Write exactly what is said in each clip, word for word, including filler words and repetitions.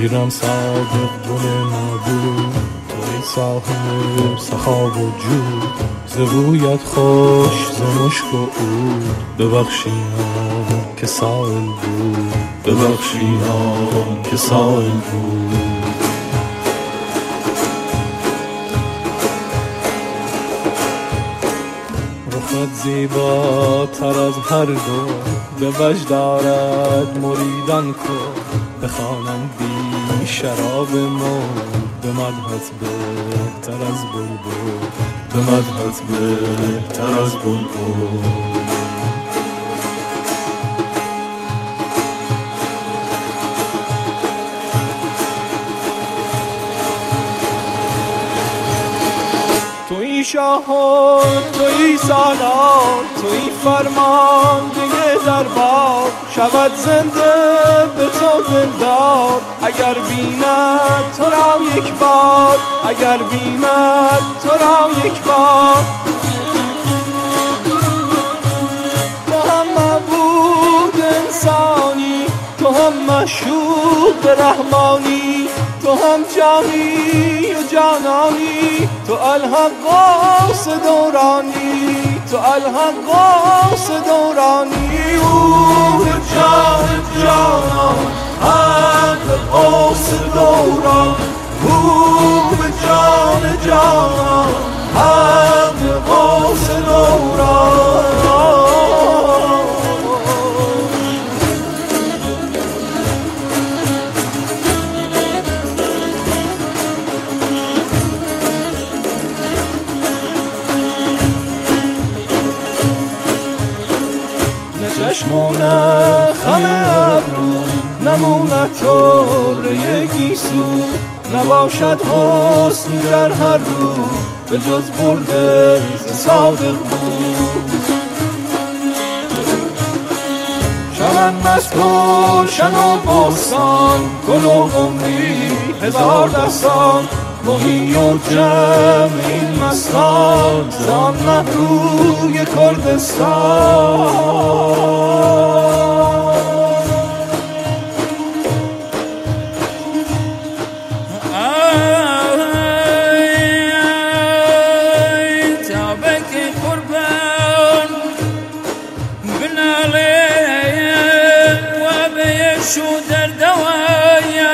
پیرم صادق گل نبود، توی صاحب سخا و جود، ز بویت خوش ز مشک و عود، ببخشیدم که سائل بود، ببخشیدم که سائل بود. رخت زیباتر از هر دو، به وجد دارد مریدان کن، بخوانم بی شراب مود، به مدحت بهتر از بلبل، به مدحت بهتر از بلبل. توی شاه و توی سالار، توی فرمانده دربار، شود زنده به تو دلدار، اگر بیند تو را یک بار، اگر بیند تو را یک بار. تو هم معبود انسانی، تو هم مشهود رحمانی، تو هم جانی و جانانی، تو الحق دورانی، تو الحق دورانی. او جان جانان حق دوران، او جان جانان حق دوران. چشمونه خم ابرو، نمونه طوره گیسو، نباشد حسن در هر رو، به جز برده صادق بود. شمن مسکو شن و بستان، گل و عمری هزار دستان، مهی و جمع این مستان، زان محروی کردستان. ای تابک قربان بنالی و بیشو در دوایا،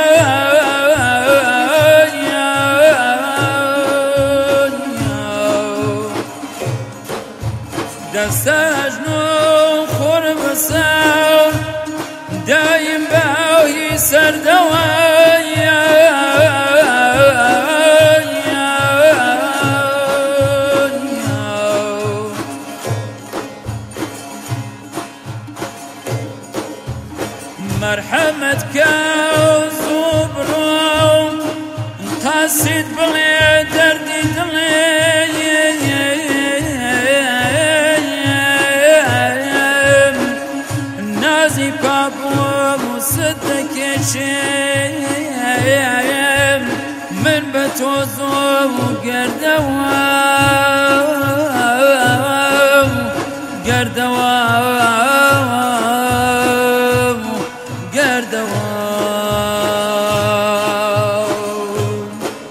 دستش نو خور بسر دایم باهی سر دوایا. مرحمت که زبرم قصید بلی دردی دلی، نازی پاپو مصدقشیم، من بتوزو گردوام گردوام گردوام.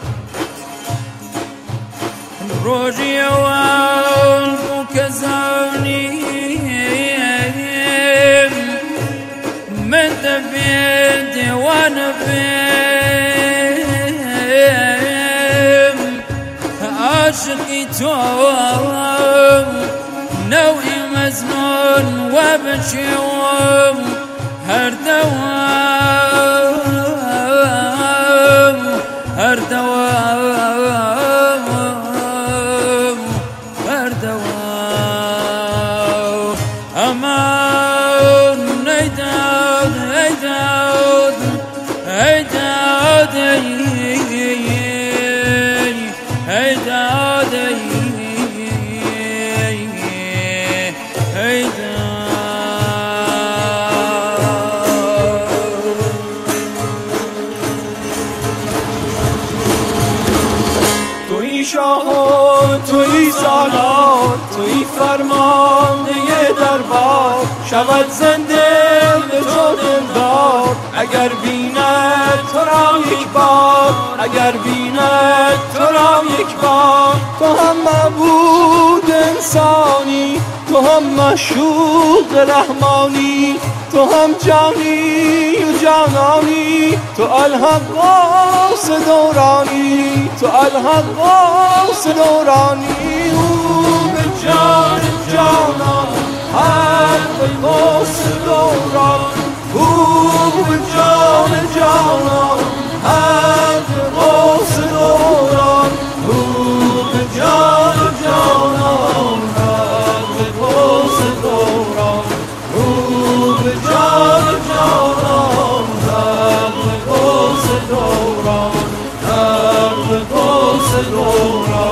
روزی اول بو کزانی، من تبين ديوان بيم، عاشقي توم نوعي مزنون وبشوم، هر دوام هر دوام هر دوام. امان نيداود نيداود نيداود نيداود توی شاه و توی سالار، توی فرمانده دربار، شود زنده به تو دلدار، اگر بیند تو را یک بار اگر بیند تو را یک بار. تو هم معبود انسانی، تو هم معشوق رحمانی، تو هم جانی و جانانی، تو الحقاس دورانی، تو الحقاس دورانی. او به جان جانان حق قاس دوران، او به جان جانان حق قاس دوران، او به جان جانان حق قاس دوران، او به جان جانان حق قاس دوران، حق قاس دوران.